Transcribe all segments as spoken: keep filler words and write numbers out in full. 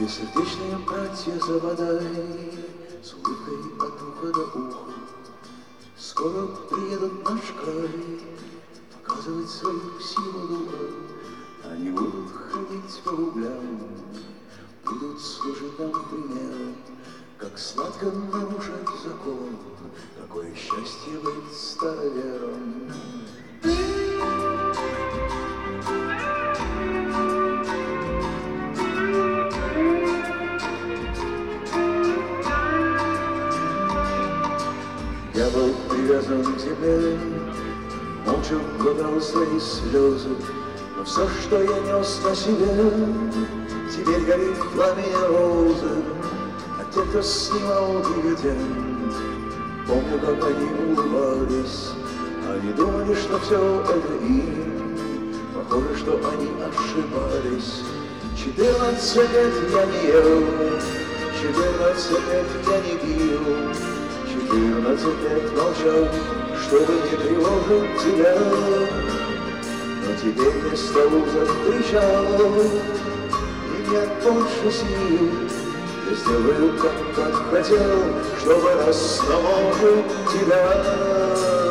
Две сердечные братья за водой, с улыбкой от уха до уха, скоро приедут в наш край показывать свою силу духа. Они будут ходить по углям, будут служить нам примером, как сладко нарушить закон, какое счастье быть старовером. Я был привязан к тебе, молча глотал свои слезы, но все, что я нес на себе, теперь горит пламя розы. А те, кто снимал дивиденд, помню, как они улыбались, они думали, что все это им, похоже, что они ошибались. Четырнадцать лет я не ел, четырнадцать лет я не пил, четырнадцать лет молчал, чтобы не тревожить тебя. Но теперь вместо вуза кричал, и нет больше сил. Я сделаю так, как хотел, чтобы растаможить тебя.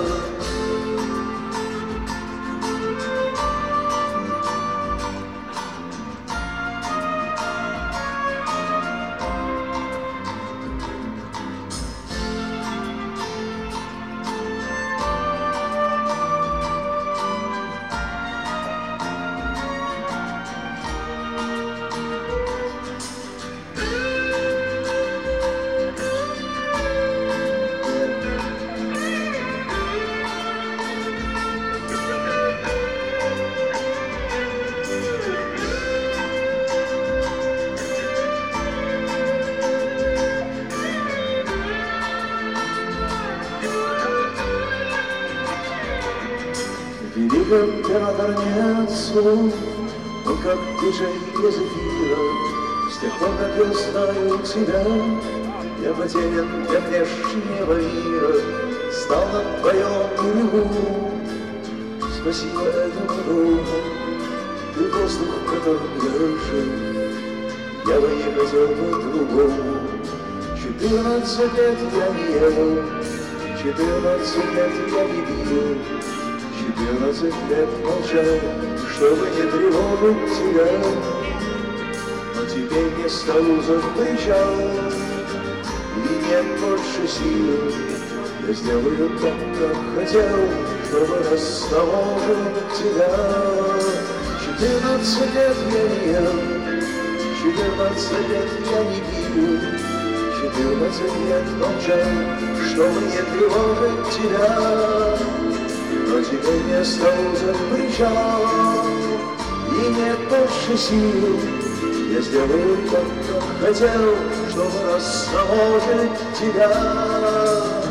Великий император нет слов, он как диджей из эфира. С тех пор, как я знаю тебя, я потерян для внешнего мира, стал на твоем берегу. Спасибо этому дому, ты воздух, в котором я жив, я бы не хотел по-другому. Четырнадцать лет я не ел, четырнадцать лет я не пил, четырнадцать лет молчал, чтобы не тревожить тебя. Но теперь вместо вузов кричал, и нет больше сил. Я сделаю так, как хотел, чтобы растаможить тебя. Четырнадцать лет я не ел, четырнадцать лет я не пил, четырнадцать лет молчал, чтобы не тревожить тебя. Но теперь вместо вузов кричал, и нет больше сил. Я сделаю так, как хотел, чтобы растаможить тебя.